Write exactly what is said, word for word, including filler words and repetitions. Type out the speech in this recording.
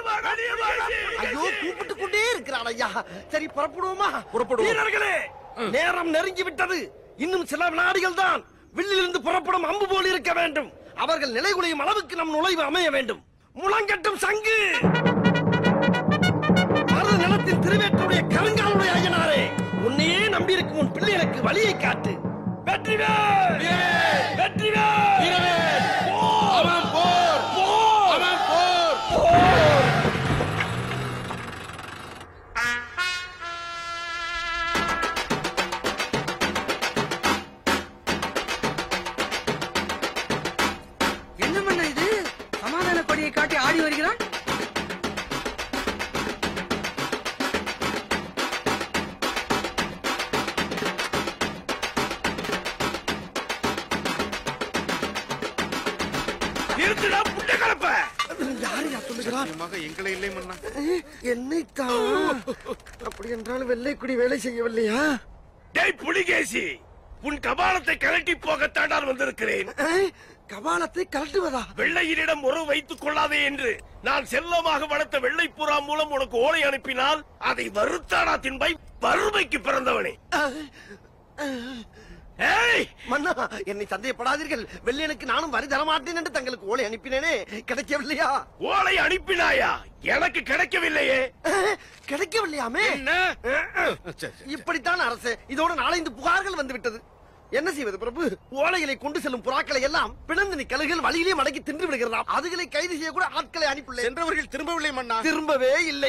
ஐயோ கூப்பிட்டு கொண்டே இருக்கிறான் ஐயா. சரி புறப்படுவோமா? புறப்படுவோம். வீரர்களே, நேரம் நெருங்கி விட்டது. இன்னும் சில வினாடிகள் தான். வில்லிலிருந்து புறப்படும் அம்பு போல் இருக்க வேண்டும். அவர்கள் நிலைகுலையும் அளவுக்கு நம் நுழைவு அமைய வேண்டும். முழங்கட்டும் சங்கு. மருத நிலத்தின் திருவேற்றுடைய கருங்காலுடைய ஐயனாரே, உன்னையே நம்பியிருக்கும் உன் பிள்ளைகளுக்கு வழியை காட்டு. வெற்றிவேல்! வெற்றிவேல்! அவன் போர்! அவன் போர்! என்ன பண்ண இது? சமாதான கொடியை காட்டி ஆடி வருகிறான். எங்களை இல்லை மன்னா. என்னைத்தான் அப்படி என்றால் வெள்ளைக்குடி வேலை செய்யவில்லையா? டேய் புலிகேசி, உன் கபாலத்தை கலட்டி போகத்தான் வந்திருக்கிறேன். கபாலத்தை கலட்டுவதா? வெள்ளையரிடம் உறவு வைத்துக் கொள்ளாதே என்று நான் செல்லமாக வளர்த்த வெள்ளை புறா மூலம் உனக்கு ஓலை அனுப்பினால் அதை வருத்தாடா தின்பாய், வறுமைக்கு பிறந்தவனே. மன்னா, என்னை சந்தேகப்படாதீர்கள். வெள்ளையனுக்கு நானும் வரி தரமாட்டேன் என்று தங்களுக்கு ஓலை அனுப்பினேனே, கிடைக்கவில்லையா? ஓலை அனுப்பினாயா? எனக்கு கிடைக்கவில்லையே. கிடைக்கவில்லையாமே? இப்படித்தான் அரசு. இதோட நாலந்து புகார்கள் வந்து விட்டது. என்ன செய்வது பிரபு? ஓலைகளை கொண்டு செல்லும் புறாக்களை எல்லாம் பிணந்து கழுகுகள் வழியிலே மடக்கி தின்று விடுகிறார். அதுகளை கைது செய்ய கூட ஆட்களை அனுப்பியுள்ளேன். சென்றவர்கள் திரும்பவில்லை மன்னா. திரும்பவே இல்லை.